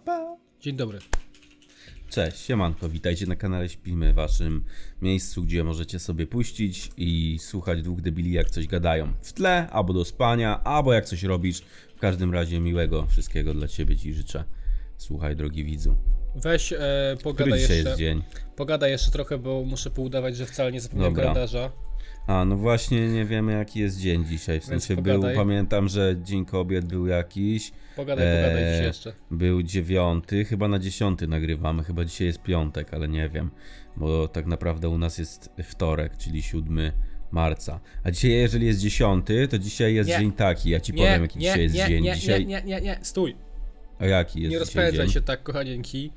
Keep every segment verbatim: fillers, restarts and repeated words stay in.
pa. Dzień dobry. Cześć, siemanko, witajcie na kanale Śpimy, waszym miejscu, gdzie możecie sobie puścić i słuchać dwóch debili, jak coś gadają w tle, albo do spania, albo jak coś robisz. W każdym razie miłego wszystkiego dla ciebie ci życzę. Słuchaj, drogi widzu. Weź e, pogadaj Który dzisiaj jeszcze. jest dzień? Pogadaj jeszcze trochę, bo muszę poudawać, że wcale nie zapomniałem Dobra. kalendarza. A, no właśnie nie wiemy jaki jest dzień dzisiaj, w Więc sensie był, pogadaj. pamiętam, że Dzień Kobiet był jakiś. Pogadaj, pogadaj Eee, dzisiaj jeszcze. Był dziewiąty, chyba na dziesiąty nagrywamy, chyba dzisiaj jest piątek, ale nie wiem, bo tak naprawdę u nas jest wtorek, czyli siódmego marca. A dzisiaj, jeżeli jest dziesiąty, to dzisiaj jest Nie. dzień taki, ja ci Nie, powiem jaki nie, dzisiaj jest nie, dzień. nie, dzisiaj... nie, nie, nie, nie, stój. A jaki jest Nie dzisiaj rozpędzaj dzień? się tak, kochanieńki.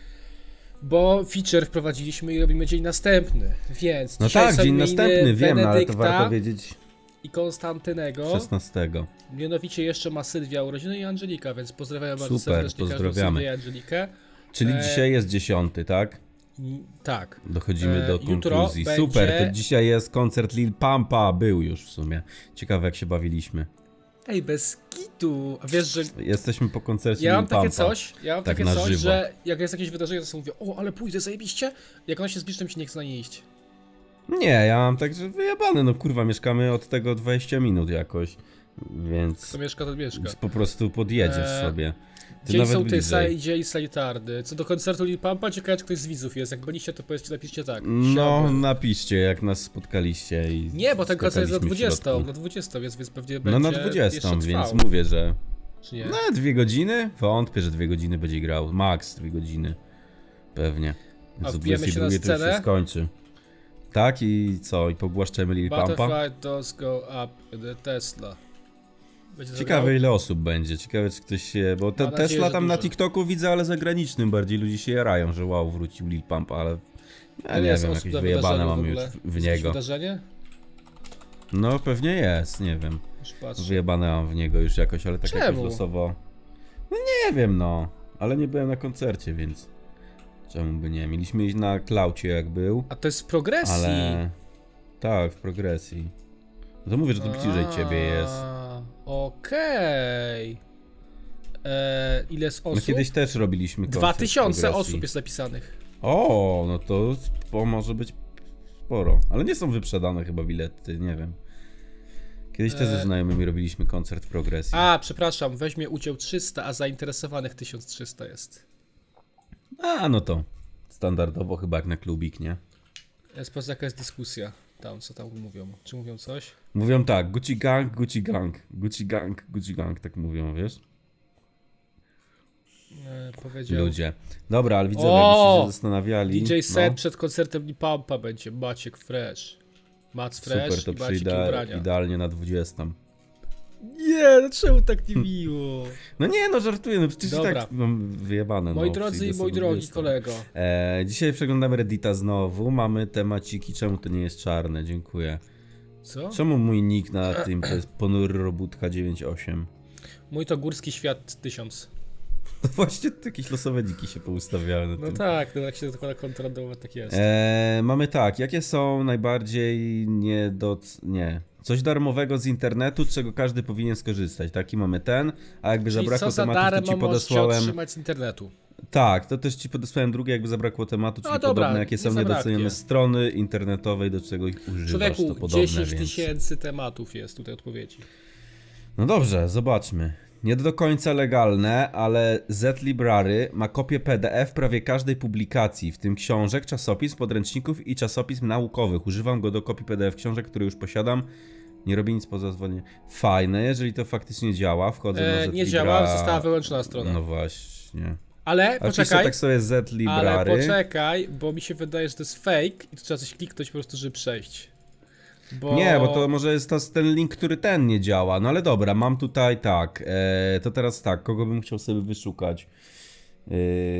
Bo feature wprowadziliśmy i robimy dzień następny, więc No dzisiaj tak, są dzień imieniny następny, wiem, no, ale to Benedykta warto wiedzieć i Konstantynego. szesnastego. Mianowicie jeszcze ma Sylwia urodziny i Angelika, więc pozdrawiam bardzo Super, serdecznie każdą pozdrawiamy. Sylwię i Angelikę. Czyli E, dzisiaj jest dziesiąty, tak? Mm, Tak. Dochodzimy E, do jutro konkluzji. będzie- Super, to dzisiaj jest koncert Lil Pumpa, był już w sumie. Ciekawe jak się bawiliśmy. Ej, bez kitu. A wiesz, że Jesteśmy po koncercie ja Lil mam takie Pumpa. coś, ja mam Tak takie na coś, żywo. że jak jest jakieś wydarzenie, to sobie mówię, o, ale pójdę zajebiście. Jak ona się zbliży, to mi się nie chce na nie iść. Nie, ja mam tak, że wyjebane, no kurwa, mieszkamy od tego dwadzieścia minut jakoś, więc Kto mieszka, to mieszka. po prostu podjedziesz Eee, sobie. Ty Dzień nawet sołtysa bliżej. i dzień salitardy. Co do koncertu Lil Pumpa, ciekawe czy ktoś z widzów jest. Jak byliście, to powiedzcie, napiszcie tak. No, Siadłem. napiszcie jak nas spotkaliście i Nie, bo ten koncert jest na skakaliśmy w dwudziestą, środku. na dwudziestą, więc, więc pewnie No będzie na dwudziestą, jeszcze więc trwał. mówię, że Czy nie? no dwie godziny? Wątpię, że dwie godziny będzie grał. Max dwie godziny. Pewnie. Więc o wbijemy się na dwudziestej drugiej to już scenę? się skończy. Tak i co? I pogłaszczemy Lil Pumpa? Butterfly does go up the Tesla. Będzie to Ciekawe grał? ile osób będzie, ciekawe czy ktoś się... Bo te, Mam nadzieję, Tesla że tam na dużo. TikToku widzę, ale zagranicznym bardziej ludzie się jarają, że wow, wrócił Lil Pump, ale... Ja Ile nie jest wiem, osób jakieś na wyjebane wydarzeniu mamy w już ogóle? w, w Jest jakieś niego. wydarzenie? No pewnie jest, nie wiem. Już patrzę. Wyjebane mam w niego już jakoś, ale tak jakoś Czemu? losowo... No nie wiem no, ale nie byłem na koncercie, więc... Czemu by nie? Mieliśmy iść na Klaucie jak był, A to jest w progresji. ale... Tak, w progresji. No to mówię, że to bliżej ciebie jest. A, Okej. Eee, Ile jest No osób? kiedyś też robiliśmy koncert Dwa w tysiące progresji. osób jest napisanych. O, no to spo, może być sporo. Ale nie są wyprzedane chyba bilety, nie wiem. Kiedyś też ze E. znajomymi robiliśmy koncert w progresji. A, przepraszam, weźmie udział trzysta, a zainteresowanych tysiąc trzysta jest. A, no to standardowo chyba jak na klubik, nie? Jest poza jaka jest dyskusja. Tam, co tam mówią. Czy mówią coś? Mówią tak, Gucci Gang, Gucci Gang, Gucci Gang, Gucci Gang, tak mówią, wiesz? Eee, powiedział... Ludzie. Dobra, ale widzowie, O! byście się zastanawiali. D J set no, przed koncertem Lil Pumpa będzie. Maciek Fresh. Mac Fresh super, to i Maciek przyjdę ubrania. idealnie na dwudziestą. Nie, no czemu tak nie miło? No nie, no żartuję, no przecież i Dobra. tak mam wyjebane. Moi no, drodzy przyjdę i mój sobie drogi dwudziestą. kolego. E, dzisiaj przeglądamy Reddita znowu, mamy temaciki, czemu to nie jest czarne, dziękuję. Co? Czemu mój nick na tym to jest ponury robutka dziewięćdziesiąt osiem? Mój to górski świat tysiąc. No właśnie jakieś losowe niki się poustawiały na No tym. tak, no jak się dokłada kontrolowa, tak jest. E, mamy tak, jakie są najbardziej nie do... nie... Coś darmowego z internetu, z czego każdy powinien skorzystać. Taki mamy ten, a jakby Czyli zabrakło co za tematu, darem to ci możesz podesłałem... otrzymać z internetu. Tak, to też ci podesłałem drugie, jakby zabrakło tematu, czyli A, dobra, podobne, jakie nie są zabraknie. niedocenione strony internetowej, do czego ich używasz, Człowieku, to podobne, dziesięć więc... tysięcy tematów jest tutaj odpowiedzi. No dobrze, zobaczmy. Nie do końca legalne, ale Z-Library ma kopię P D F prawie każdej publikacji, w tym książek, czasopism, podręczników i czasopism naukowych. Używam go do kopii P D F książek, które już posiadam. Nie robię nic poza dzwonieniem. Fajne, jeżeli to faktycznie działa, wchodzę na E, Z-Libra... nie działa, została wyłączona strona. No właśnie. Ale A wpiszę poczekaj, tak sobie Z-Library. ale poczekaj, bo mi się wydaje, że to jest fake i tu trzeba coś kliknąć po prostu, żeby przejść. Bo... Nie, bo to może jest to ten link, który ten nie działa. No ale dobra, mam tutaj tak. E, to teraz tak, kogo bym chciał sobie wyszukać? E,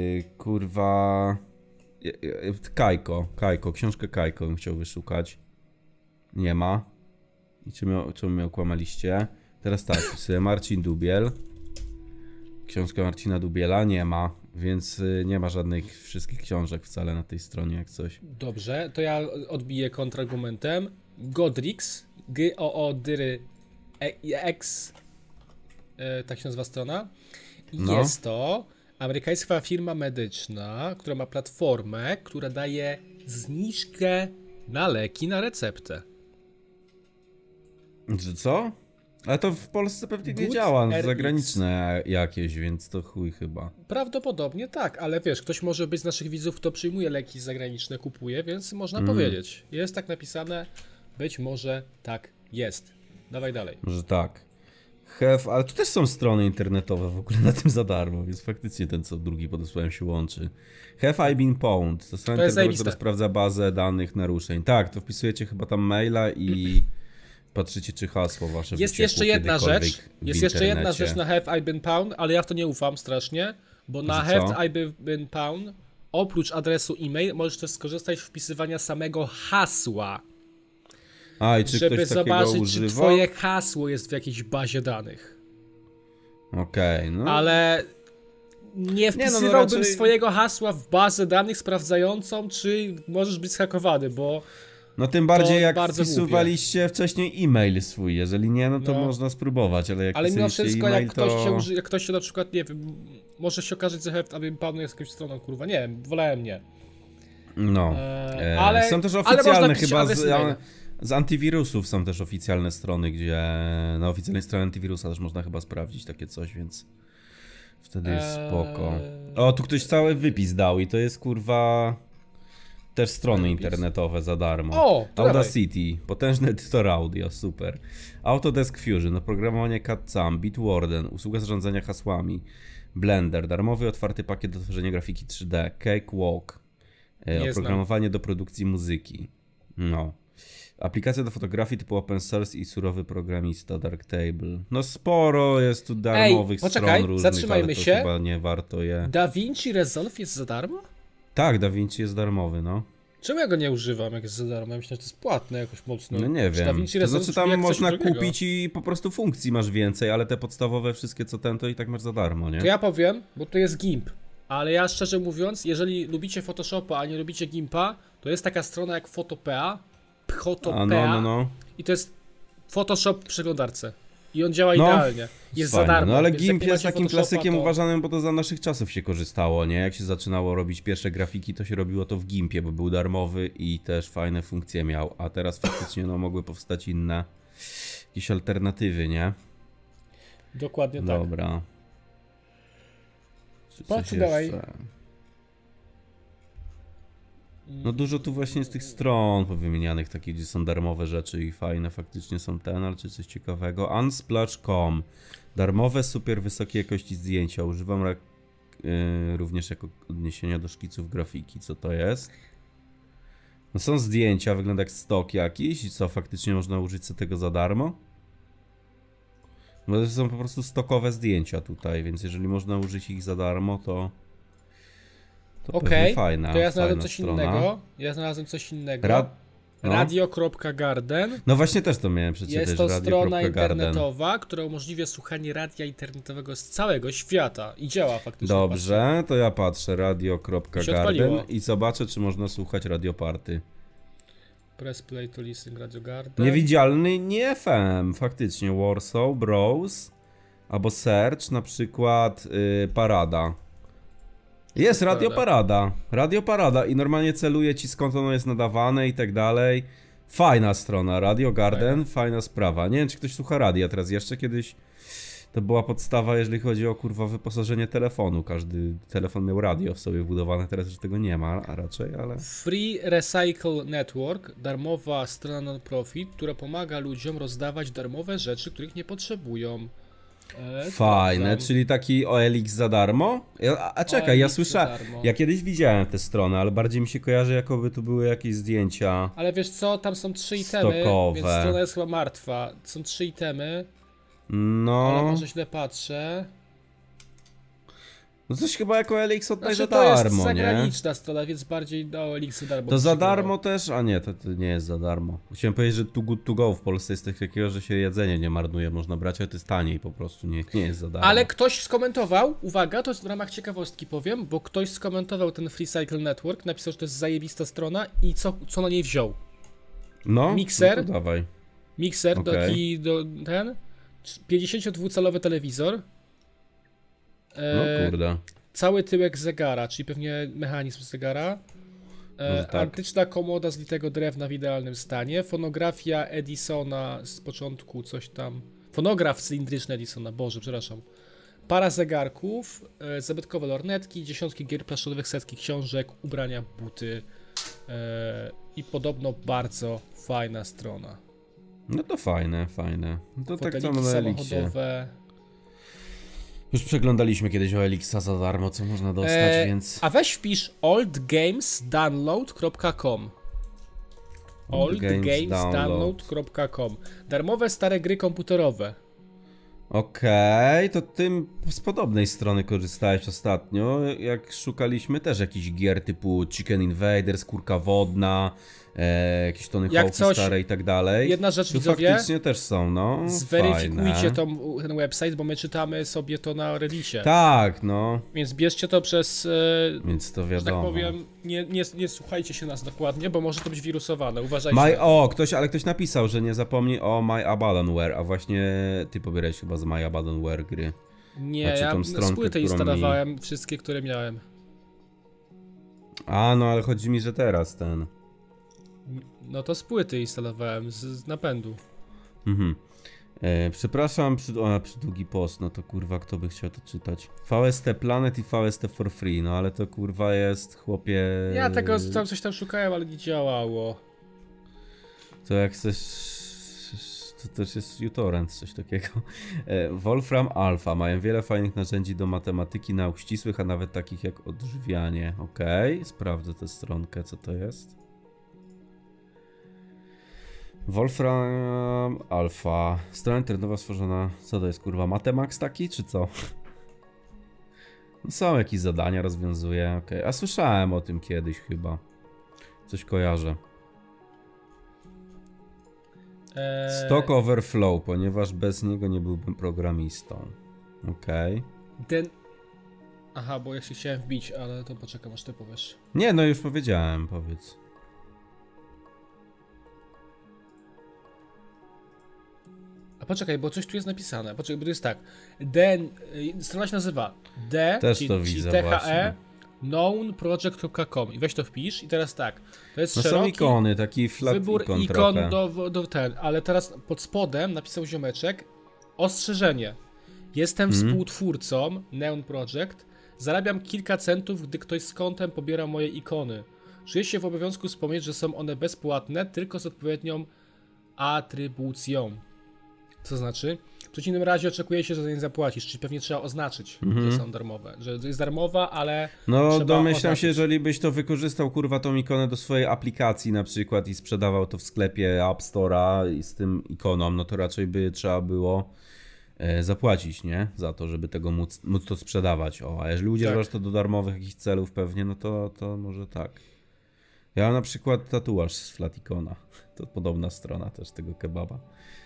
kurwa. E, e, Kajko, Kajko, książkę Kajko bym chciał wyszukać. Nie ma. I czemu, czemu mnie okłamaliście? Teraz tak, sobie Marcin Dubiel. Książka Marcina Dubiela nie ma, więc y, nie ma żadnych wszystkich książek wcale na tej stronie jak coś. Dobrze, to ja odbiję kontrargumentem. Godrix, G O O D R Y X, e, tak się nazywa strona. I No. jest to Amerykańska firma medyczna, która ma platformę, która daje zniżkę na leki na receptę. Że co? Ale to w Polsce pewnie nie Good działa, R X. zagraniczne jakieś, więc to chuj chyba. Prawdopodobnie tak, ale wiesz, ktoś może być z naszych widzów, kto przyjmuje leki zagraniczne, kupuje, więc można Mm. powiedzieć. Jest tak napisane, być może tak jest. Dawaj dalej. Może tak. Have, ale tu też są strony internetowe w ogóle na tym za darmo, więc faktycznie ten co drugi podesłałem się łączy. Have I been pwned? To strona To jest internetowa, zajebiste. która sprawdza bazę danych naruszeń. Tak, to wpisujecie chyba tam maila i patrzycie czy hasło wasze Jest wyciekło jeszcze jedna kiedykolwiek rzecz, w jest jeszcze jedna internecie. rzecz na Have I Been Pwned, ale ja w to nie ufam strasznie, bo na Że co? Have I Been- Been Pwned, oprócz adresu e-mail, możesz też skorzystać z wpisywania samego hasła, A, i czy żeby ktoś takiego zobaczyć, czy używa? twoje hasło jest w jakiejś bazie danych. Okej, no. Ale nie no, no wpisywałbym raczej- swojego hasła w bazę danych sprawdzającą, czy możesz być zhakowany, bo No tym bardziej to jak bardzo wpisywaliście wcześniej e-mail swój, jeżeli nie, no to No. można spróbować, ale jak ale mimo wpisaliście wszystko, e-mail, jak ktoś, to... się uży, jak ktoś się na przykład, nie wiem, może się okaże, że Have I Been Pwned jest jakąś stroną, kurwa, nie wiem, wolałem nie. No, Eee, e, ale- są też ale można oficjalne wpisać chyba adres z, e-maila. z antywirusów są też oficjalne strony, gdzie na oficjalnej stronie antywirusa też można chyba sprawdzić takie coś, więc wtedy jest Eee. spoko. O, tu ktoś cały wypis dał i to jest kurwa też strony Cały wypis? internetowe za darmo. O, to Audacity, potężny edytor audio, super. Autodesk Fusion, oprogramowanie C A D C A M, Bitwarden, usługa zarządzania hasłami, Blender, darmowy otwarty pakiet do tworzenia grafiki trzy D, Cakewalk, e, Nie oprogramowanie do produkcji muzyki. No. Aplikacja do fotografii typu open source i surowy programista Darktable. No sporo jest tu darmowych poczekaj, stron różnych, zatrzymajmy ale to się. chyba nie warto je. DaVinci Resolve jest za darmo? Tak, DaVinci jest darmowy, no. Czemu ja go nie używam, jak jest za darmo? Ja myślę, że to jest płatne jakoś mocno. No nie Czy wiem. DaVinci To Resolve znaczy brzmi tam jak coś można drogiego? kupić i po prostu funkcji masz więcej, ale te podstawowe wszystkie co ten to i tak masz za darmo, nie? To ja powiem, bo to jest GIMP. Ale ja szczerze mówiąc, jeżeli lubicie Photoshopa, a nie lubicie GIMPa, to jest taka strona jak Photopea, Photopea, A no, no, no. i to jest Photoshop w przeglądarce. I on działa No, idealnie. Jest za Fajne. darmo. No ale więc GIMP jak nie jest macie takim Photoshopa, klasykiem to... uważanym, bo to za naszych czasów się korzystało, nie? Jak się zaczynało robić pierwsze grafiki, to się robiło to w GIMPie, bo był darmowy i też fajne funkcje miał, a teraz faktycznie no mogły powstać inne jakieś alternatywy, nie? Dokładnie tak. Dobra. Czy Patrz coś dalej. jeszcze? No dużo tu właśnie z tych stron powymienianych, takich, gdzie są darmowe rzeczy i fajne faktycznie są ten, ale czy coś ciekawego? Unsplash kropka com. Darmowe, super wysokiej jakości zdjęcia. Używam ra- yy, również jako odniesienia do szkiców grafiki. Co to jest? No są zdjęcia, wygląda jak stok jakiś i co, faktycznie można użyć sobie tego za darmo? No to są po prostu stokowe zdjęcia tutaj, więc jeżeli można użyć ich za darmo, to... To Okej, pewnie fajna, to ja znalazłem fajna coś strona. innego. Ja znalazłem coś innego. Rad... No. Radio.garden. no właśnie też to miałem przeczytać, Jest to strona radio kropka garden. internetowa, która umożliwia słuchanie radia internetowego z całego świata. I działa faktycznie. Dobrze, to ja patrzę radio kropka Się garden odpaliło. i zobaczę, czy można słuchać radioparty. Press play to listen Radio Garden. Niewidzialny nie F M, faktycznie. Warsaw, Browse, albo Search, na przykład yy, Parada. Jest Radio Parada, Radio Parada i normalnie celuje ci skąd ono jest nadawane i tak dalej. Fajna strona, Radio Garden, fajna. fajna sprawa. Nie wiem, czy ktoś słucha radia teraz, jeszcze kiedyś to była podstawa, jeżeli chodzi o kurwa wyposażenie telefonu. Każdy telefon miał radio w sobie wbudowane, teraz już tego nie ma, a raczej, ale... Free Recycle Network, darmowa strona non-profit, która pomaga ludziom rozdawać darmowe rzeczy, których nie potrzebują. E, Fajne, sprawdzam. czyli taki O L X za darmo? Ja, a, a czekaj, ja O L X za słyszałem, darmo. ja kiedyś widziałem tę stronę, ale bardziej mi się kojarzy, jakoby tu były jakieś zdjęcia. Ale wiesz co, tam są trzy itemy, Stokowe. więc strona jest chyba martwa. Są trzy itemy, ale No, może źle patrzę. no coś chyba jako O L X oddaje Znaczy za to jest darmo, nie? zagraniczna strona, więc bardziej do O L X za darmo. To za przyjmował. darmo też? A nie, to, to nie jest za darmo. Chciałem powiedzieć, że Too Good To Go w Polsce jest coś takiego, że się jedzenie nie marnuje, można brać, ale to jest taniej po prostu, nie, nie jest za darmo. Ale ktoś skomentował, uwaga, to jest w ramach ciekawostki powiem, bo ktoś skomentował ten Free Cycle Network, napisał, że to jest zajebista strona i co, co na niej wziął. No, Mikser? no to dawaj. Mikser, Okej. taki do, ten, pięćdziesięciodwucalowy telewizor. No E, kurde. cały tyłek zegara, czyli pewnie mechanizm zegara. E, tak. Antyczna komoda z litego drewna w idealnym stanie. Fonografia Edisona z początku, coś tam. Fonograf cylindryczny Edisona, Boże, przepraszam. Para zegarków, e, zabytkowe lornetki, dziesiątki gier planszowych, setki książek, ubrania, buty e, i podobno bardzo fajna strona. No to fajne, fajne. No to tak Foteliki samo na Elixie. samochodowe. Już przeglądaliśmy kiedyś o Elixa za darmo, co można dostać, E, więc... A weź wpisz old games download kropka com. old games download kropka com. Darmowe stare gry komputerowe. Okej, okay, to tym z podobnej strony korzystałeś ostatnio, jak szukaliśmy też jakichś gier typu Chicken Invaders, Kurka Wodna, e, jakieś Tony Hawk'y stare i tak dalej. Jedna rzecz, tu widzowie, faktycznie też są, no. zweryfikujcie tą, ten website, bo my czytamy sobie to na Reddicie. Tak, no. Więc bierzcie to przez, e, Więc to że tak wiadomo. powiem, nie, nie, nie słuchajcie się nas dokładnie, bo może to być wirusowane, uważajcie. My, o, ktoś, ale ktoś napisał, że nie zapomnij o My Abandonware, a właśnie ty pobierałeś chyba z My Abandonware gry. Nie, Znaczy, ja tą stronkę, z płyty którą instalowałem mi... wszystkie, które miałem. A, no ale chodzi mi, że teraz ten... No to z płyty instalowałem, z, z napędu. Mhm. E, przepraszam, przy, o, przy długi post, no to kurwa, kto by chciał to czytać? V S T Planet i V S T for free, no ale to kurwa jest, chłopie... Ja tego tam coś tam szukałem, ale nie działało. To jak chcesz... To też jest uTorrent, coś takiego. E, Wolfram Alpha mają wiele fajnych narzędzi do matematyki, nauk ścisłych, a nawet takich jak odżywianie. Okej, okay. Sprawdzę tę stronkę, co to jest. Wolfram Alpha. Strona internetowa stworzona... Co to jest, kurwa? Matemax taki, czy co? No są jakieś zadania, rozwiązuje. Okej, okay. A słyszałem o tym kiedyś chyba. Coś kojarzę. Eee... Stock Overflow, ponieważ bez niego nie byłbym programistą. Okej. Okay. Ten... Aha, bo ja się chciałem wbić, ale to poczekam, aż ty powiesz. Nie, no już powiedziałem, powiedz. A poczekaj, bo coś tu jest napisane. Poczekaj, bo to jest tak. D, strona się nazywa D, Też to widzę, T H E knownproject kropka com i weź to wpisz i teraz tak. To jest no szeroki są ikony, taki flat wybór ikon, ikon trochę. do, do ten, ale teraz pod spodem napisał ziomeczek ostrzeżenie. Jestem hmm. współtwórcą Neon Project. Zarabiam kilka centów, gdy ktoś z kontem pobiera moje ikony. Czuję się w obowiązku wspomnieć, że są one bezpłatne, tylko z odpowiednią atrybucją. Co znaczy? W przeciwnym razie oczekuje się, że za nie zapłacisz, czyli pewnie trzeba oznaczyć, mm-hmm. że są darmowe. Że to jest darmowa, ale no trzeba domyślam oznaczyć. się, jeżeli byś to wykorzystał, kurwa, tą ikonę do swojej aplikacji na przykład i sprzedawał to w sklepie App Store'a i z tym ikoną, no to raczej by trzeba było e, zapłacić, nie? Za to, żeby tego móc, móc to sprzedawać. O, a jeżeli używasz tak. to do darmowych jakichś celów pewnie, no to, to może tak. Ja mam na przykład tatuaż z Flaticona. To podobna strona też tego kebaba.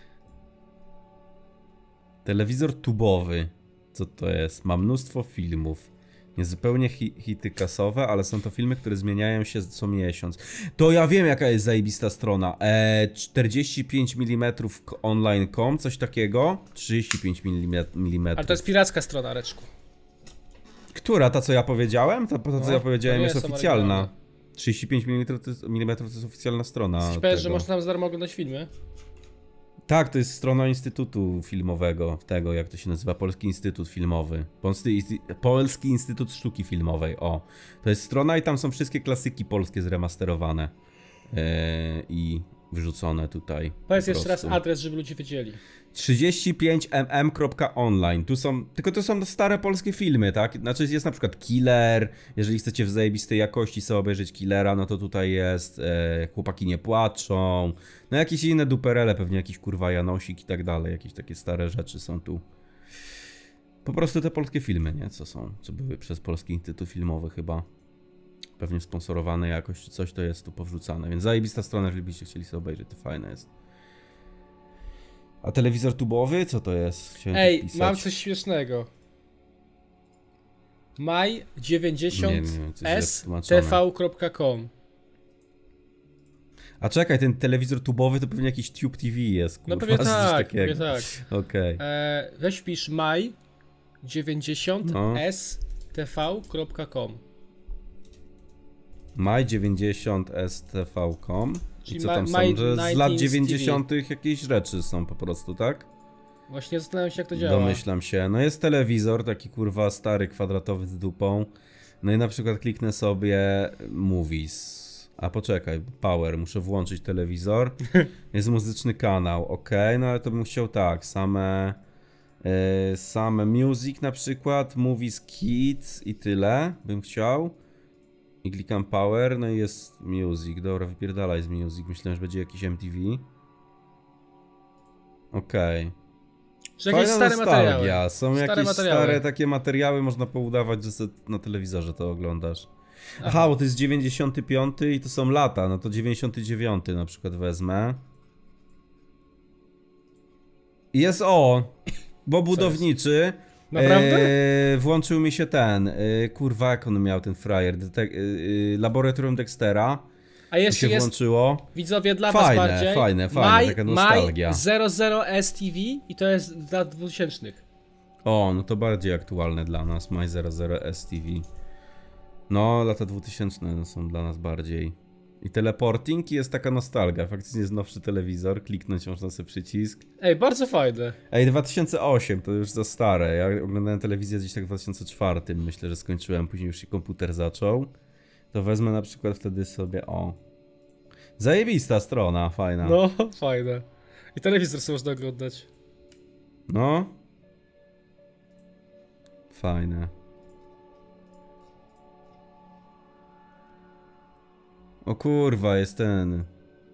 Telewizor tubowy. Co to jest? Ma mnóstwo filmów. Niezupełnie hi hity kasowe, ale są to filmy, które zmieniają się co miesiąc. To ja wiem, jaka jest zajebista strona. E, czterdzieści pięć milimetrów online kropka com, coś takiego. trzydzieści pięć milimetrów. Ale to jest piracka strona, Reczku. Która? Ta, co ja powiedziałem? Ta, ta co no, ja powiedziałem, jest oficjalna. Oryginalne. trzydzieści pięć milimetrów to jest oficjalna strona. Chcesz powiedzieć, że można tam za darmo oglądać filmy? Tak, to jest strona Instytutu Filmowego, tego, jak to się nazywa, Polski Instytut Filmowy. Polski, Polski Instytut Sztuki Filmowej, o. To jest strona i tam są wszystkie klasyki polskie zremasterowane yy, i wrzucone tutaj. Powiedz jeszcze raz adres, żeby ludzie wiedzieli. trzydzieści pięć m m kropka online. Tu są, tylko to są stare polskie filmy, tak? Znaczy jest na przykład Killer, jeżeli chcecie w zajebistej jakości sobie obejrzeć Killera, no to tutaj jest e, Chłopaki nie płaczą, no jakieś inne duperele, pewnie jakiś kurwa Janosik i tak dalej, jakieś takie stare rzeczy są tu. Po prostu te polskie filmy, nie? Co są, co były przez Polski Instytut Filmowy chyba. Pewnie sponsorowane jakoś, czy coś to jest tu powrzucane, więc zajebista strona, jeżeli byście chcieli sobie obejrzeć, to fajne jest. A telewizor tubowy? Co to jest? Chciałem Ej, mam coś śmiesznego. maj dziewięćdziesiąt s t v kropka com. A czekaj, ten telewizor tubowy to pewnie jakiś Tube T V jest, kurwa. No pewnie tak, pewnie tak. Okej. Okay. Weź wpisz maj dziewięćdziesiąt s t v kropka com. my dziewięćdziesiąt s t v kropka com. I co tam my, są, my że z lat dziewięćdziesiątych dziewięćdziesiątych jakieś rzeczy są po prostu, tak? Właśnie zastanawiam się, jak to działa. Domyślam się. No jest telewizor, taki kurwa stary, kwadratowy z dupą. No i na przykład kliknę sobie Movies. A poczekaj, Power, muszę włączyć telewizor. Jest muzyczny kanał, ok, no ale to bym chciał tak, same... Yy, same Music na przykład, Movies Kids i tyle bym chciał. I klikam Power, no i jest Music. Dobra, wypierdalaj z Music. Myślałem, że będzie jakiś M T V. Okej. Okay. Czy jakieś Fajna stare nostalgia. materiały. Są Stare jakieś materiały. stare takie materiały, można poudawać, że sobie na telewizorze to oglądasz. Aha, Aha, bo to jest dziewięćdziesiąty piąty i to są lata, no to dziewięćdziesiąty dziewiąty na przykład wezmę. I jest o, bo budowniczy. Naprawdę? E, włączył mi się ten, e, kurwa jak on miał ten frajer, detek- e, laboratorium Dextera. A jeszcze się jest, włączyło. Widzowie, dla fajne, was bardziej. Fajne, fajne, My, taka nostalgia. My zero zero S T V i to jest z lat dwutysięcznych. O, no to bardziej aktualne dla nas, My zero zero S T V. No, lata dwutysięczne są dla nas bardziej. I teleporting jest taka nostalgia, faktycznie jest nowszy telewizor, kliknąć można sobie przycisk. Ej, bardzo fajne. Ej, dwa tysiące osiem to już za stare, ja oglądałem telewizję gdzieś tak w dwa tysiące czwartym, myślę, że skończyłem, później już się komputer zaczął. To wezmę na przykład wtedy sobie, o. Zajebista strona, fajna. No, fajne. I telewizor sobie można oglądać. No. Fajne. O kurwa, jest ten.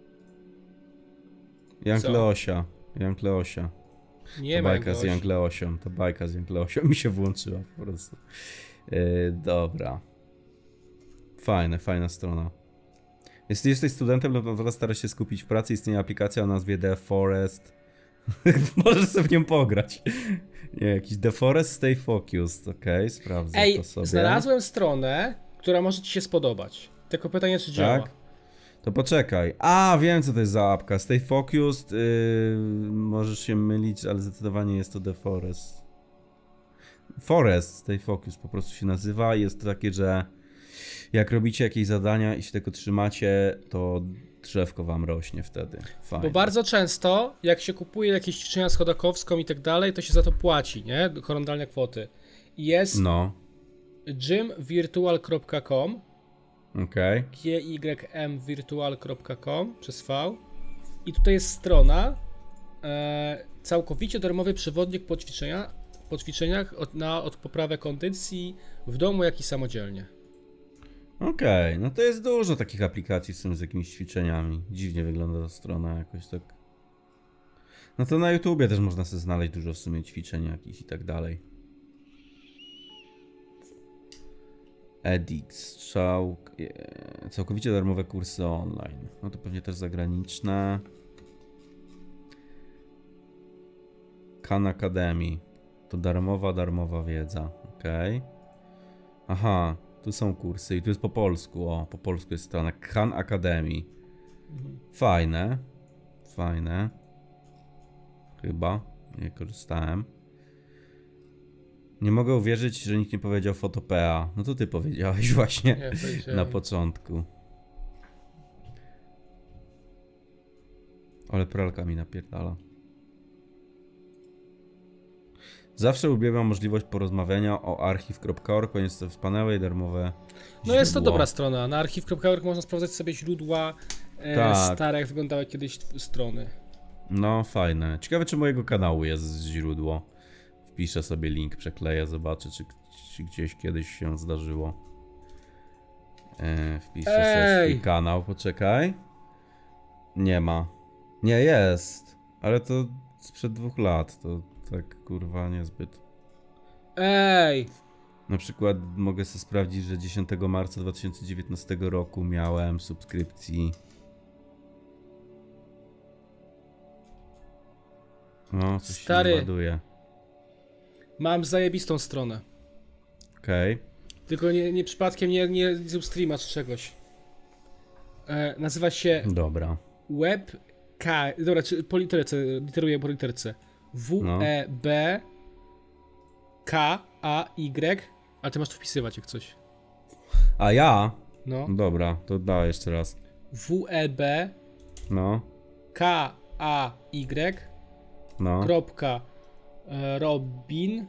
Jank Co? Leosia. Jank Leosia. Nie To ma bajka z gości. Jank Leosią. To bajka z Jank Leosią mi się włączyła po prostu. Yy, dobra. Fajne, fajna strona. Jeśli jesteś studentem, to naprawdę starasz się skupić w pracy. Istnieje aplikacja o nazwie The Forest. Możesz sobie w nią pograć. Nie, jakiś The Forest Stay Focused. Okej, okay, sprawdzę Ej, to sobie. znalazłem stronę, która może ci się spodobać. Tylko pytanie, czy działa. Tak? To poczekaj. A, wiem co to jest za apka. Stay Focused. Yy, możesz się mylić, ale zdecydowanie jest to The Forest. Forest Stay Focused po prostu się nazywa. Jest to takie, że jak robicie jakieś zadania i się tego trzymacie, to drzewko wam rośnie wtedy. Fajnie. Bo bardzo często, jak się kupuje jakieś ćwiczenia z chodakowską i tak dalej, to się za to płaci, nie? Horrendalne kwoty. I jest No. gym virtual kropka com Okej. Okay. g y m virtual kropka com przez V. I tutaj jest strona e, całkowicie darmowy przewodnik po, ćwiczenia, po ćwiczeniach od, na, od poprawę kondycji w domu, jak i samodzielnie. Okej, okay. No to jest dużo takich aplikacji z tym, z jakimiś ćwiczeniami. Dziwnie wygląda ta strona jakoś tak. No to na YouTubie też można sobie znaleźć dużo w sumie ćwiczeń jakichś i tak dalej. Edix, strzał, całkowicie darmowe kursy online. No to pewnie też zagraniczne. Khan Academy. To darmowa, darmowa wiedza. Okej. Okay. Aha, tu są kursy i tu jest po polsku. O, po polsku jest strona Khan Academy. Fajne. Fajne. Chyba. Nie korzystałem. Nie mogę uwierzyć, że nikt nie powiedział Photopea. No to ty powiedziałeś właśnie Nie, na początku. Ale pralka mi napierdala. Zawsze uwielbiam możliwość porozmawiania o archiw kropka org, ponieważ jest to wspaniałe i darmowe No źródło. jest to dobra strona. Na archiw kropka org można sprawdzać sobie źródła e, Tak. stare, jak wyglądały kiedyś strony. No fajne. Ciekawe, czy mojego kanału jest źródło. Wpiszę sobie link, przekleję, zobaczę, czy, czy gdzieś kiedyś się zdarzyło. E, wpiszę Ej! sobie swój kanał, poczekaj. Nie ma. Nie, jest. Ale to sprzed dwóch lat, to tak kurwa niezbyt. Ej! Na przykład mogę sobie sprawdzić, że dziesiątego marca dwa tysiące dziewiętnastego roku miałem subskrypcji. No, coś Stary. się nie ładuje. Mam zajebistą stronę. Okej. Okay. Tylko nie, nie przypadkiem nie, nie zrób streama czy czegoś. E, nazywa się Dobra. webk. Dobra, czy po literce, literuję po literce. W E B K A Y Ale ty masz to wpisywać jak coś. A ja? No. Dobra, to daj jeszcze raz. W E B No, K A Y no. kropka e, Robin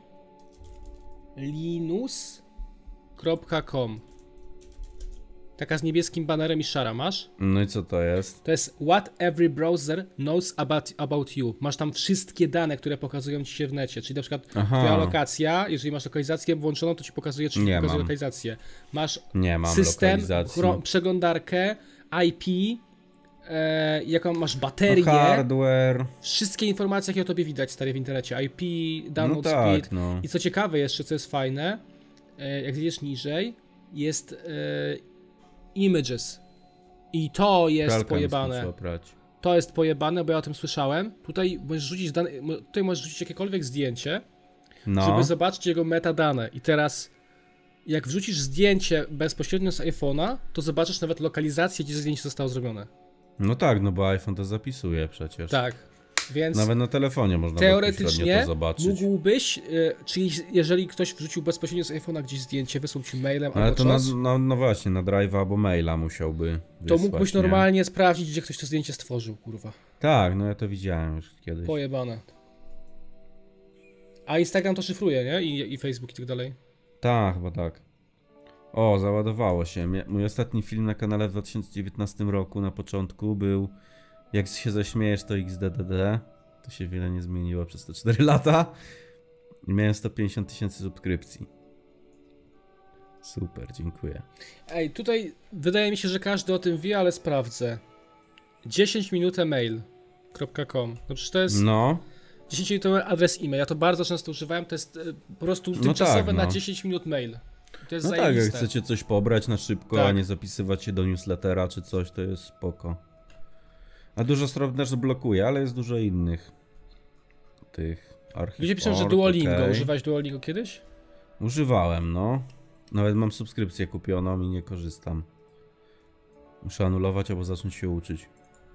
Linus kropka com. Taka z niebieskim banerem i szara, masz? No i co to jest? To jest what every browser knows about, about you. Masz tam wszystkie dane, które pokazują ci się w necie. Czyli na przykład Aha. twoja lokacja, jeżeli masz lokalizację włączoną, to ci pokazuje, czy Nie pokazuje mam. lokalizację. Masz Nie mam system, lokalizacji. chro- przeglądarkę, I P, e, jaką masz baterię. No, hardware. Wszystkie informacje, jakie o tobie widać, stary, w internecie. I P, download No tak, speed. no. I co ciekawe jeszcze, co jest fajne, e, jak zjedziesz niżej, jest e, images. I to jest Pralka mi pojebane. skończyła prać. To jest pojebane, bo ja o tym słyszałem. Tutaj możesz rzucić dane, tutaj możesz rzucić jakiekolwiek zdjęcie, No. żeby zobaczyć jego metadane. I teraz, jak wrzucisz zdjęcie bezpośrednio z iPhone'a, to zobaczysz nawet lokalizację, gdzie zdjęcie zostało zrobione. No tak, no bo iPhone to zapisuje przecież. Tak, więc Nawet na telefonie można bezpośrednio teoretycznie to zobaczyć. mógłbyś, y, czyli jeżeli ktoś wrzucił bezpośrednio z iPhone'a gdzieś zdjęcie, wysłał ci mailem Ale albo to na, coś, no, no właśnie, na drive'a albo maila musiałby to wysłać, mógłbyś nie? normalnie sprawdzić, gdzie ktoś to zdjęcie stworzył, kurwa. Tak, no ja to widziałem już kiedyś. Pojebane. A Instagram to szyfruje, nie? I, i Facebook i tak dalej. Tak, chyba tak. O, załadowało się. Mie- Mój ostatni film na kanale w dwa tysiące dziewiętnastym roku na początku był Jak się zaśmiejesz to X D D D. To się wiele nie zmieniło przez te cztery lata. I miałem sto pięćdziesiąt tysięcy subskrypcji. Super, dziękuję. Ej, tutaj wydaje mi się, że każdy o tym wie, ale sprawdzę. dziesięć minut mail kropka com. No przecież to jest No, dziesięć minut adres e-mail. Ja to bardzo często używałem. To jest e, po prostu No tymczasowe tak, na no. dziesięć minut mail. To jest no tak, jak zajebiste. chcecie coś pobrać na szybko, Tak. a nie zapisywać się do newslettera czy coś, to jest spoko. A dużo stron też blokuje, ale jest dużo innych tych archiw. Ludzie piszą, że Org, Duolingo. okej. Używałeś Duolingo kiedyś? Używałem, no. Nawet mam subskrypcję kupioną i nie korzystam. Muszę anulować albo zacząć się uczyć.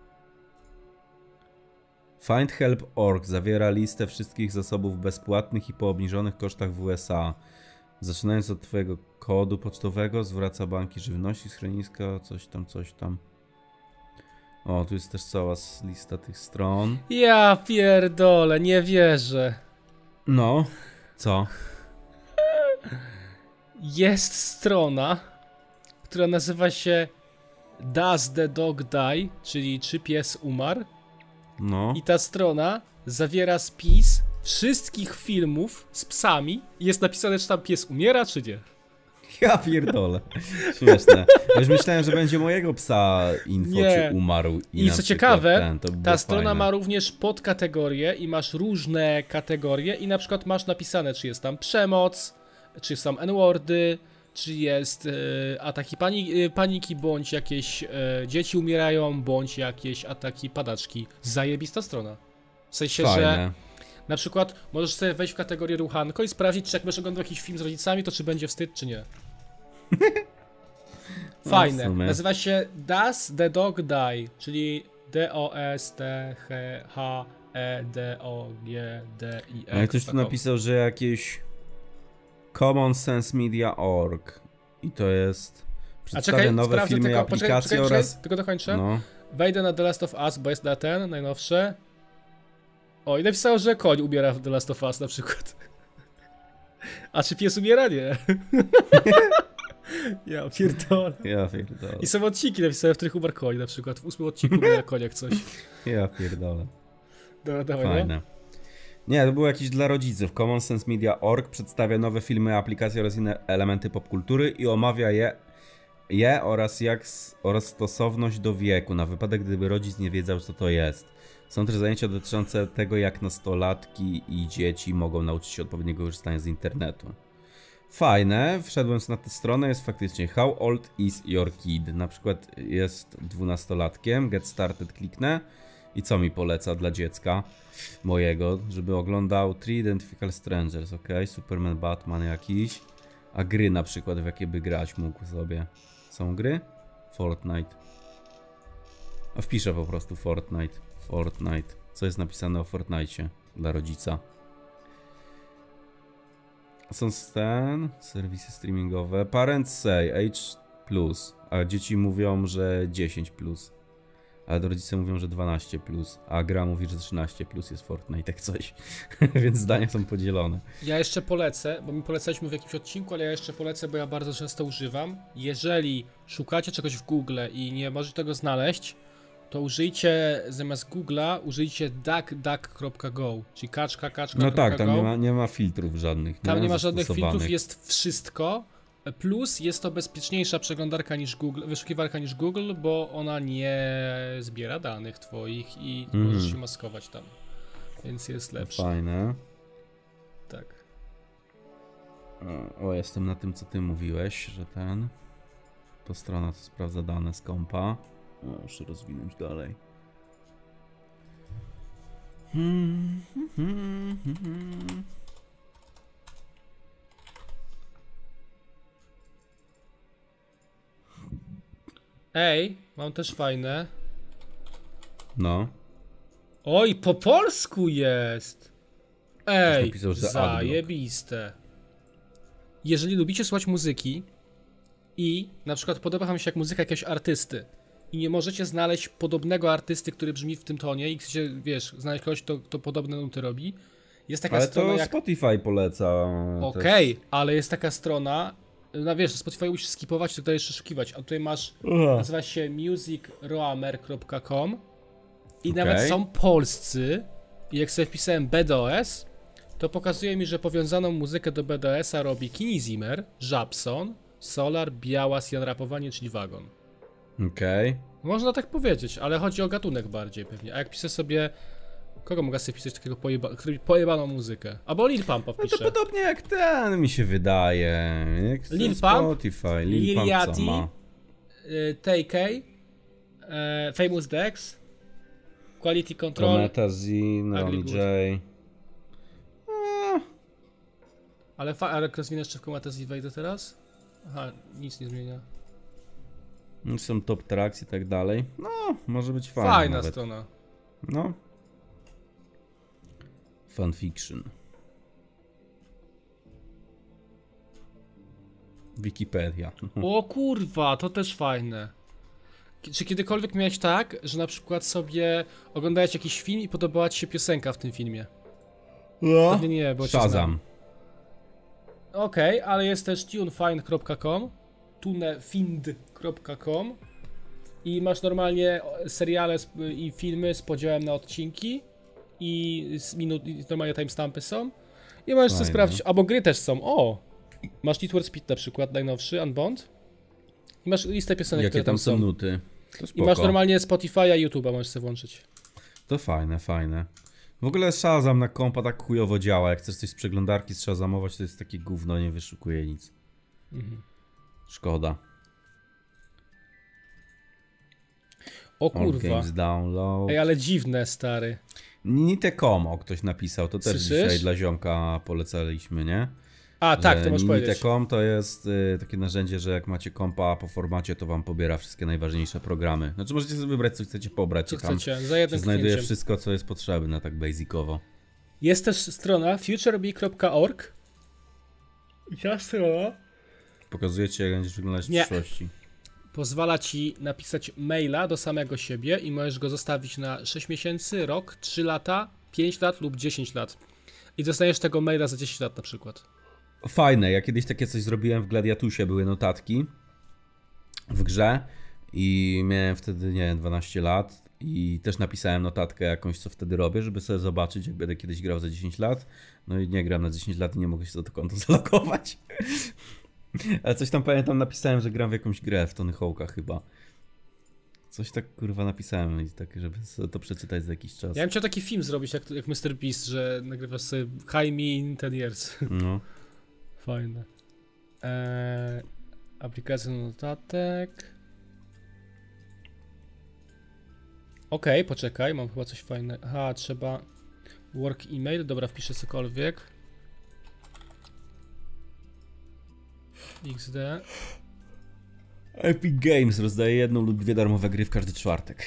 Find Help kropka org zawiera listę wszystkich zasobów bezpłatnych i po obniżonych kosztach w U S A. Zaczynając od twojego kodu pocztowego, zwraca banki żywności, schroniska, coś tam, coś tam. O, tu jest też cała lista tych stron. Ja pierdolę, nie wierzę. No, co? Jest strona, która nazywa się Does the Dog Die, czyli czy pies umarł. No. I ta strona zawiera spis wszystkich filmów z psami i jest napisane, czy tam pies umiera, czy nie. Ja pierdolę. Śmieszne. Ja już myślałem, że będzie mojego psa info, Nie. czy umarł. I, I na co przykład ciekawe, ten, to by było ta strona fajne. ma również podkategorie i masz różne kategorie i na przykład masz napisane, czy jest tam przemoc, czy są N-wordy, czy jest e, ataki pani, e, paniki, bądź jakieś e, dzieci umierają, bądź jakieś ataki padaczki. Zajebista strona. W sensie, Fajne. że na przykład możesz sobie wejść w kategorię ruchanko i sprawdzić, czy jak będziesz oglądał jakiś film z rodzicami, to czy będzie wstyd, czy nie. Fajne. No, w sumie. Nazywa się Does the Dog Die, czyli D O S T H E D O G D I E. No i ktoś tu napisał, że jakieś Common Sense Media kropka org i to jest A przedstawia czekaj, nowe sprawdzę filmy i tylko, poczekaj, aplikacje poczekaj, oraz... poczekaj, tylko dokończę. No, Wejdę na The Last of Us, bo jest na ten, najnowsze. O, i napisało, że koń umiera w The Last of Us na przykład. A czy pies umiera? Nie. Ja pierdolę. ja pierdolę. I są odcinki napisane, w których umarł koń na przykład. W ósmym odcinku umiera koń jak coś. Ja pierdolę. Dobra, dawaj, no. Fajne. Nie, to było jakieś dla rodziców. Common Sense Media kropka org przedstawia nowe filmy, aplikacje oraz inne elementy popkultury i omawia je, je oraz, jak, s- oraz stosowność do wieku, na wypadek gdyby rodzic nie wiedział, co to jest. Są też zajęcia dotyczące tego, jak nastolatki i dzieci mogą nauczyć się odpowiedniego korzystania z internetu. Fajne, wszedłem na tę stronę, jest faktycznie How old is your kid? Na przykład jest dwunastolatkiem, get started kliknę i co mi poleca dla dziecka mojego, żeby oglądał Three Identical Strangers, ok, Superman, Batman jakiś, a gry na przykład w jakie by grać mógł sobie. Są gry? Fortnite. A wpiszę po prostu Fortnite, Fortnite, co jest napisane o Fortnite dla rodzica. Są ten, serwisy streamingowe. Parents say age plus, a dzieci mówią, że dziesięć plus. Ale rodzice mówią, że dwanaście plus, a gra mówi, że trzynaście plus jest Fortnite, tak coś. Więc zdania są podzielone. Ja jeszcze polecę, bo mi polecaliśmy w jakimś odcinku, ale ja jeszcze polecę, bo ja bardzo często używam. Jeżeli szukacie czegoś w Google i nie możecie tego znaleźć, to użyjcie zamiast Google'a, użyjcie duckduck kropka go, czyli kaczka, kaczka. No tak, tam nie ma, nie ma filtrów żadnych. Tam nie ma żadnych filtrów, jest wszystko. Plus jest to bezpieczniejsza przeglądarka niż Google, wyszukiwarka niż Google, bo ona nie zbiera danych twoich i mm. możesz się maskować tam. Więc jest lepsze. Fajne. Tak. O, o, jestem na tym, co ty mówiłeś, że ten... To strona, co sprawdza dane z kompa. O, muszę rozwinąć dalej. Hmm, hmm, hmm, hmm. Ej, mam też fajne. No. Oj, po polsku jest! Ej, napisał, że zajebiste. Jeżeli lubicie słuchać muzyki i na przykład podoba wam się jak muzyka jakiegoś artysty i nie możecie znaleźć podobnego artysty, który brzmi w tym tonie i chcecie, wiesz, znaleźć kogoś, kto, kto podobne nuty robi, jest taka ale strona to jak... Spotify poleca. Okej, okay, ale jest taka strona, no wiesz, Spotify musisz skipować, to dajesz przeszukiwać, a tutaj masz, Uha. nazywa się music roamer kropka com i okay. nawet są polscy i jak sobie wpisałem B D O S, to pokazuje mi, że powiązaną muzykę do B D O S-a robi Kini Zimmer, Żabson, Solar, Białas, Jan Rapowanie, czyli Wagon. Okej. Okay. Można tak powiedzieć, ale chodzi o gatunek bardziej pewnie, a jak piszę sobie... Kogo mogę sobie wpisać takiego pojeba który pojebaną muzykę? Albo Lil Pumpa wpiszę. No to podobnie jak ten mi się wydaje. Jak Lil Pump, Spotify, Lil, Lil Pump Yachty, ma. y, T K, y, Famous Dex, Quality Control, Kometa Z, Ronnie J. A... Ale, fa ale rozwinę jeszcze w Kometa Z wejdę teraz? Aha, nic nie zmienia. Są top tracks i tak dalej. No, może być fajna Fajna nawet. strona. No. Fanfiction. Wikipedia. O kurwa, to też fajne. Czy kiedykolwiek miałeś tak, że na przykład sobie oglądałeś jakiś film i podobała ci się piosenka w tym filmie? No. Pewnie nie, bo Shazam. Okej, okay, ale jest też tunefind kropka com, tunefind kropka com i masz normalnie seriale i filmy z podziałem na odcinki i z minut, i normalnie timestampy są i możesz sobie sprawdzić, albo gry też są. O! Masz Need for Speed na przykład, najnowszy, Unbound i masz listę piosenek, jakie które tam, tam są są. nuty. To i masz normalnie Spotify'a, YouTube'a możesz sobie włączyć. To fajne, fajne. W ogóle Shazam na kompa tak chujowo działa. Jak chcesz coś z przeglądarki zshazamować, to jest takie gówno, nie wyszukuje nic. Mhm. Szkoda. O kurwa. Games download. Ej, ale dziwne, stary. Nite kropka com, o, ktoś napisał, to też Słyszysz? dzisiaj dla ziomka polecaliśmy, nie? A, tak, to możesz powiedzieć. Nite kropka com to jest y, takie narzędzie, że jak macie kompa po formacie, to wam pobiera wszystkie najważniejsze programy. Znaczy możecie sobie wybrać, co chcecie pobrać. Co i tam chcecie, za jednym znajduje kliknięciem. wszystko, co jest potrzebne, tak basicowo. Jest też strona futurebee kropka org. I ta strona Pokazuje ci, jak będziesz wyglądać w Nie. przyszłości. pozwala ci napisać maila do samego siebie i możesz go zostawić na sześć miesięcy, rok, trzy lata, pięć lat lub dziesięć lat. I dostajesz tego maila za dziesięć lat na przykład. Fajne, ja kiedyś takie coś zrobiłem w Gladiatusie, były notatki w grze i miałem wtedy, nie wiem, dwanaście lat i też napisałem notatkę jakąś, co wtedy robię, żeby sobie zobaczyć, jak będę kiedyś grał za dziesięć lat. No i nie gram na dziesięć lat i nie mogę się za to konto zalogować. Ale coś tam pamiętam, napisałem, że gram w jakąś grę w Tony Hawk'a chyba. Coś tak kurwa napisałem i tak, żeby sobie to przeczytać za jakiś czas. Ja bym chciał taki film zrobić jak, jak mister Beast, że nagrywasz sobie High Me in ten years. No. Fajne. Eee, aplikacja do notatek. Okej, okay, poczekaj, mam chyba coś fajnego. Aha, trzeba work email, dobra, wpiszę cokolwiek. X D. Epic Games rozdaje jedną lub dwie darmowe gry w każdy czwartek.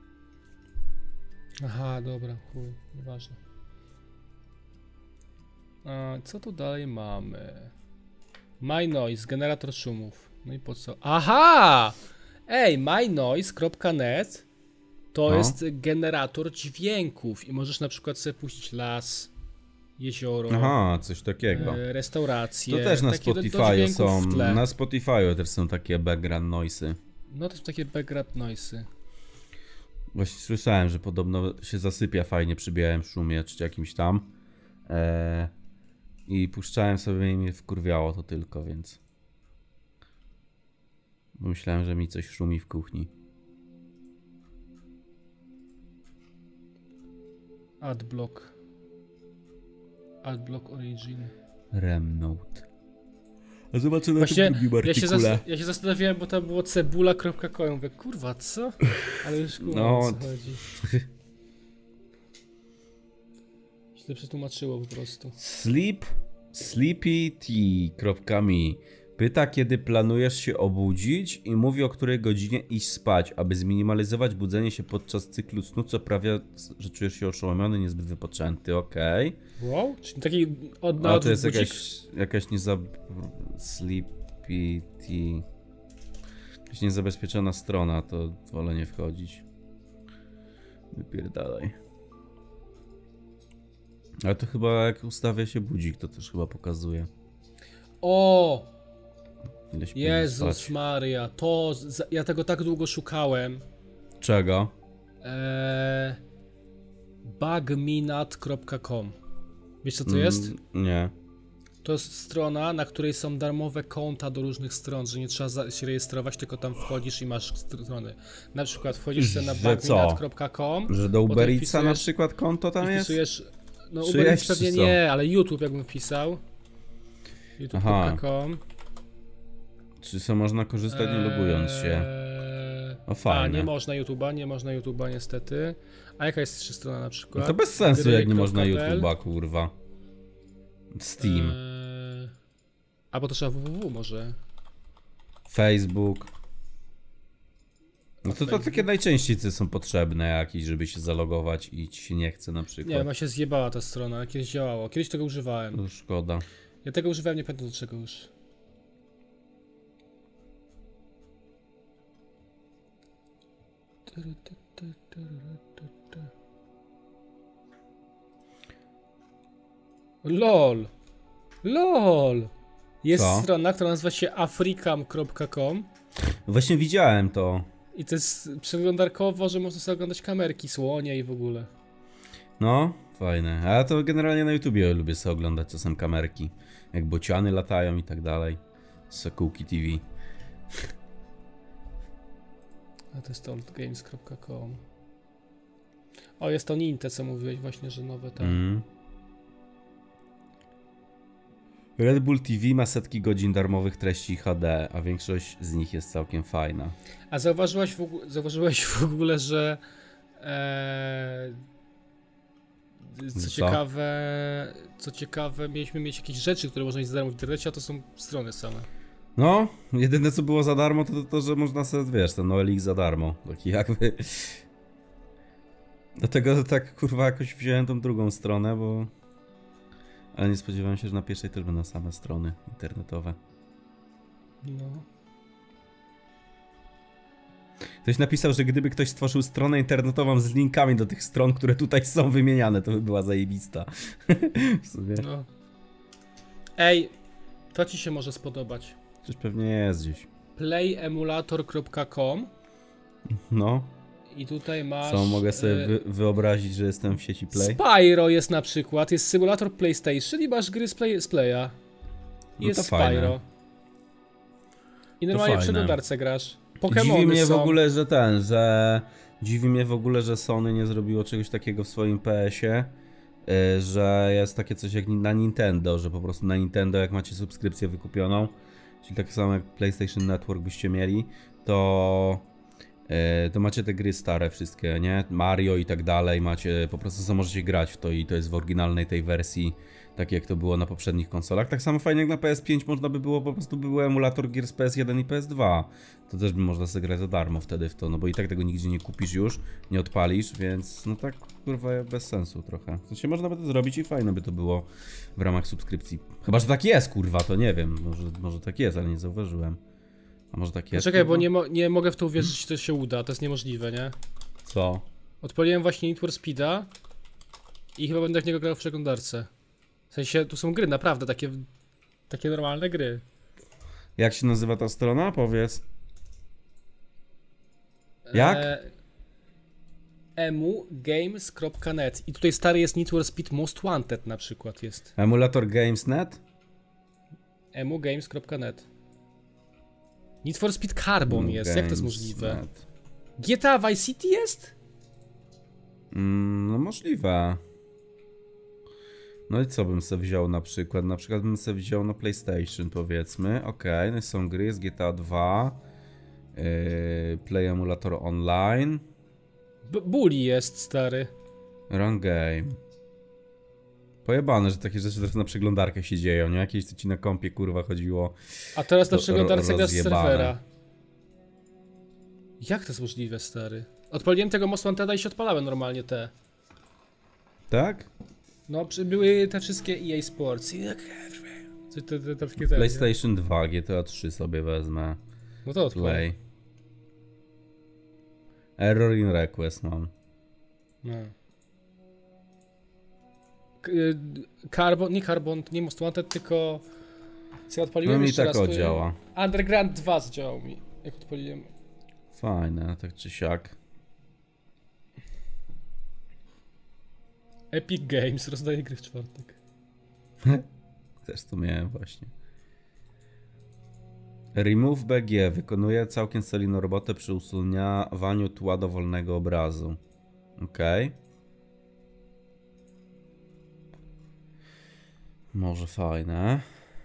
Aha, dobra, chuj, nieważne. A, co tu dalej mamy? My Noise, generator szumów. No i po co? Aha! Ej, mynoise kropka net to No. jest generator dźwięków i możesz na przykład sobie puścić las, jezioro, Aha, coś takiego. e, restauracje. To też na takie do- do Spotify dźwięków są, w tle. na Spotify też są takie background noise'y. No to są takie background noise'y. Właśnie słyszałem, że podobno się zasypia fajnie przy białym szumie, czy jakimś tam. Eee, I puszczałem sobie i mnie wkurwiało to tylko, więc... Bo myślałem, że mi coś szumi w kuchni. Adblock. Adblock Origin. Remnote. A zobaczę na Właśnie, tym drugim ja się, artykule. zas- ja się zastanawiałem, bo tam było cebula kropka com. Mówię, kurwa, co? Ale już kurwa, No. o co chodzi. Źle przetłumaczyło po prostu. Sleep, sleepytea kropka me pyta, kiedy planujesz się obudzić i mówi, o której godzinie iść spać, aby zminimalizować budzenie się podczas cyklu snu, co sprawia, że czujesz się oszołomiony, niezbyt wypoczęty, okej. Wow? Czyli taki od na A to odwrót jest budzik? jakaś, jakaś nieza... Sleepytea... Jakaś niezabezpieczona strona, to wolę nie wchodzić. Wypierdalaj. Ale to chyba jak ustawia się budzik, to też chyba pokazuje. O! Ile się powinno Jezus spać. Maria, to... za- Ja tego tak długo szukałem. Czego? Eee... bugminat kropka com. Wiesz co to jest? Mm, nie. To jest strona, na której są darmowe konta do różnych stron, że nie trzeba za- się rejestrować, tylko tam wchodzisz i masz strony. Na przykład wchodzisz sobie na Że co? bugminat kropka com. Że do Uber Potem Eatsa na wpisujesz- przykład konto tam jest? Wpisujesz... No Czy Uber Eats jest, pewnie czy co? nie, ale YouTube jakbym wpisał. youtube kropka com. Czy co można korzystać nie logując się? Eee, O, fajne. A, nie można YouTube'a, nie można YouTube'a niestety. A jaka jest jeszcze strona na przykład? No to bez sensu, jak nie można gry kropka p l. YouTube'a, kurwa. Steam, Eee, albo to trzeba www może. Facebook. No to, to Facebook? takie najczęściej co są potrzebne jakieś, żeby się zalogować i ci się nie chce na przykład. Nie, ma się zjebała ta strona, ale kiedyś działało. Kiedyś tego używałem. To szkoda. Ja tego używałem, nie pamiętam do czego już. LOL! LOL! Jest Co? strona, która nazywa się africam kropka com Właśnie widziałem to. i to jest przeglądarkowo, że można sobie oglądać kamerki, słonie i w ogóle. No, fajne. A ja to generalnie na YouTubie lubię sobie oglądać czasem kamerki. Jak bociany latają i tak dalej. Sokółki T V. A to jest oldgames kropka com. O, jest to Ninte, co mówiłeś właśnie, że nowe tam. Mm. Red Bull T V ma setki godzin darmowych treści H D, a większość z nich jest całkiem fajna. A zauważyłeś w, ogóle, zauważyłeś w ogóle, że e, co, Co? ciekawe, co ciekawe, mieliśmy mieć jakieś rzeczy, które można mieć za darmo w internecie, a to są strony same. No, jedyne co było za darmo to to, to że można sobie, wiesz, ten O L X za darmo. Taki jakby... Dlatego tak kurwa jakoś wziąłem tą drugą stronę, bo... Ale nie spodziewałem się, że na pierwszej też będą same strony internetowe. No. Ktoś napisał, że gdyby ktoś stworzył stronę internetową z linkami do tych stron, które tutaj są wymieniane, to by była zajebista. W sumie. No. Ej, to ci się może spodobać. Przecież pewnie jest gdzieś. playemulator kropka com No. i tutaj masz... Co, mogę sobie e, wy wyobrazić, że jestem w sieci Play? Spyro jest na przykład, jest symulator PlayStation i masz gry z, play, z Playa. No Jest to fajne. Spyro. I normalnie w fajne. przeglądarce grasz. Pokemony Dziwi mnie są. w ogóle, że ten, że... Dziwi mnie w ogóle, że Sony nie zrobiło czegoś takiego w swoim P S ie, yy, że jest takie coś jak na Nintendo, że po prostu na Nintendo jak macie subskrypcję wykupioną, czyli tak samo jak PlayStation Network byście mieli, to... Yy, to macie te gry stare wszystkie, nie? Mario i tak dalej, macie, po prostu co możecie grać w to i to jest w oryginalnej tej wersji Tak jak to było na poprzednich konsolach. Tak samo fajnie jak na P S pięć można by było, po prostu by był emulator gier z P S jeden i P S dwa. To też by można sobie grać za darmo wtedy w to, no bo i tak tego nigdzie nie kupisz już, nie odpalisz, więc no tak kurwa bez sensu trochę. W sensie można by to zrobić i fajne by to było w ramach subskrypcji. Chyba, że tak jest kurwa, to nie wiem, może, może tak jest, ale nie zauważyłem. A może tak jest? Czekaj, kurwa? bo nie, mo nie mogę w to uwierzyć, że to się uda, to jest niemożliwe, nie? Co? Odpaliłem właśnie Need for Speeda i chyba będę w niego grał w przeglądarce. W sensie, tu są gry, naprawdę, takie, takie normalne gry. Jak się nazywa ta strona? Powiedz. Jak? E emugames kropka net i tutaj stary jest Need for Speed Most Wanted na przykład jest. Emulator Games kropka net? emugames kropka net. Need for Speed Carbon jest, jak to jest możliwe? G T A Vice City jest? Mm, no możliwe. No i co bym sobie wziął na przykład? Na przykład bym sobie wziął na PlayStation, powiedzmy. Okej, okay, no i są gry, jest G T A dwa, yy, Play Emulator Online. B Bully jest, stary. Run Game. Pojebane, że takie rzeczy teraz na przeglądarkach się dzieją, nie? Jakieś to ci na kompie kurwa chodziło. A teraz na przeglądarce grasz z rozjebane. serwera. Jak to jest możliwe, stary? Odpaliłem tego Most Wanteda i się odpalały normalnie te. Tak? No, były te wszystkie E A Sports. Te, te, te, te, te, te, PlayStation dwa, G T A trzy sobie wezmę. No to odpal. Play. Error in request mam. No. Carbon, nie Carbon, nie Most Wanted, tylko... Co ja odpaliłem No mi jeszcze tak raz, działa. Underground dwa zdziałał mi, jak odpaliłem. Fajne, tak czy siak. Epic Games rozdaje gry w czwartek. Też to miałem właśnie. Remove B G wykonuje całkiem solidną robotę przy usunięciu tła dowolnego obrazu. Okej. Okay. Może fajne.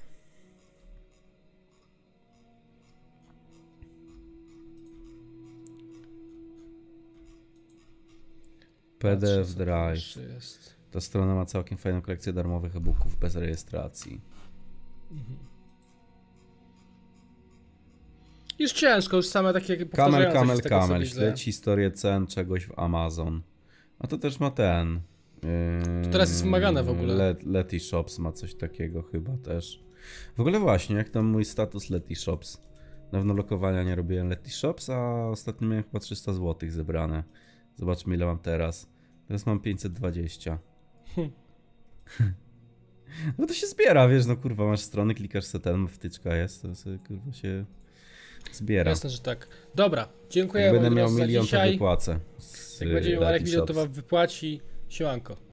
P D F Drive. Ta strona ma całkiem fajną kolekcję darmowych e-booków bez rejestracji. Mhm. Jest ciężko, już same takie Kamel, kamel, kamel. Śledź historię cen czegoś w Amazon. A to też ma ten. Yy, to teraz jest wymagane w ogóle. Let, Letty Shops ma coś takiego chyba też. W ogóle właśnie, jak tam mój status Letty Shops. Dawno lokowania nie robiłem Letty Shops, a ostatnio miałem chyba trzysta złotych zebrane. Zobaczmy ile mam teraz. Teraz mam pięćset dwadzieścia. Hm. No to się zbiera, wiesz, no kurwa, masz strony, klikasz se ten, wtyczka jest, to sobie kurwa się zbiera. Jasne, że tak. Dobra, dziękuję. Jak będę miał milion, to wypłacę. Jak będzie miał Marek milion, to wam wypłaci. Siłanko.